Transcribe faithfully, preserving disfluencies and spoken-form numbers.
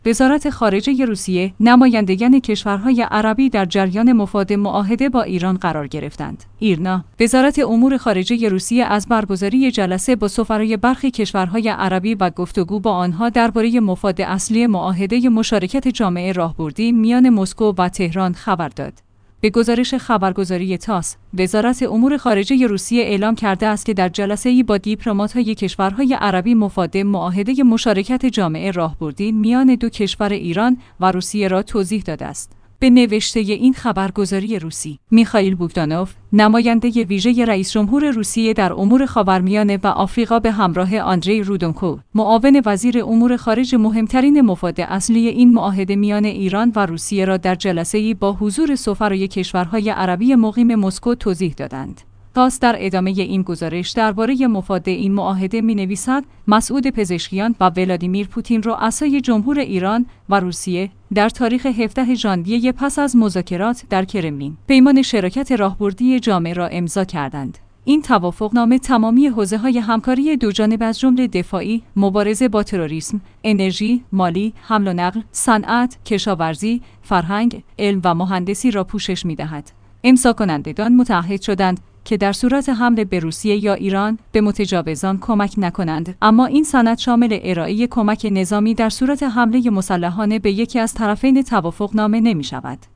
وزارت خارجه روسیه نمایندگان کشورهای عربی در جریان مفاد معاهده با ایران قرار گرفتند. ایرنا، وزارت امور خارجه روسیه از برگزاری جلسه با سفرای برخی کشورهای عربی و گفتگو با آنها درباره مفاد اصلی معاهده مشارکت جامعه راهبردی میان مسکو و تهران خبر داد. به گزارش خبرگزاری تاس، وزارت امور خارجه روسیه اعلام کرده است که در جلسه‌ای با دیپلمات‌های کشورهای عربی مفاد معاهده مشارکت جامعه راهبردی میان دو کشور ایران و روسیه را توضیح داده است. به نوشته این خبرگزاری روسی، میخائیل بوگدانوف، نماینده ویژه رئیس جمهور روسیه در امور خاورمیانه و آفریقا به همراه آندری رودونکو، معاون وزیر امور خارجه، مهمترین مفاد اصلی این معاهده میان ایران و روسیه را در جلسه‌ای با حضور سفرای کشورهای عربی مقیم مسکو توضیح دادند. تاس در ادامه این گزارش درباره مفاد این معاهده می‌نویسد: مسعود پزشکیان و ولادیمیر پوتین رؤسای جمهور ایران و روسیه در تاریخ هفدهم ژانویه پس از مذاکرات در کرملین پیمان شراکت راهبردی جامع را امضا کردند. این توافقنامه تمامی حوزه‌های همکاری دوجانبه از جمله دفاعی، مبارزه با تروریسم، انرژی، مالی، حمل و نقل، صنعت، کشاورزی، فرهنگ، علم و مهندسی را پوشش می‌دهد. امضا کنندگان متعهد شدند که در صورت حمله به روسیه یا ایران به متجاوزان کمک نکنند، اما این سند شامل ارائه کمک نظامی در صورت حمله مسلحانه به یکی از طرفین توافقنامه نمی شود.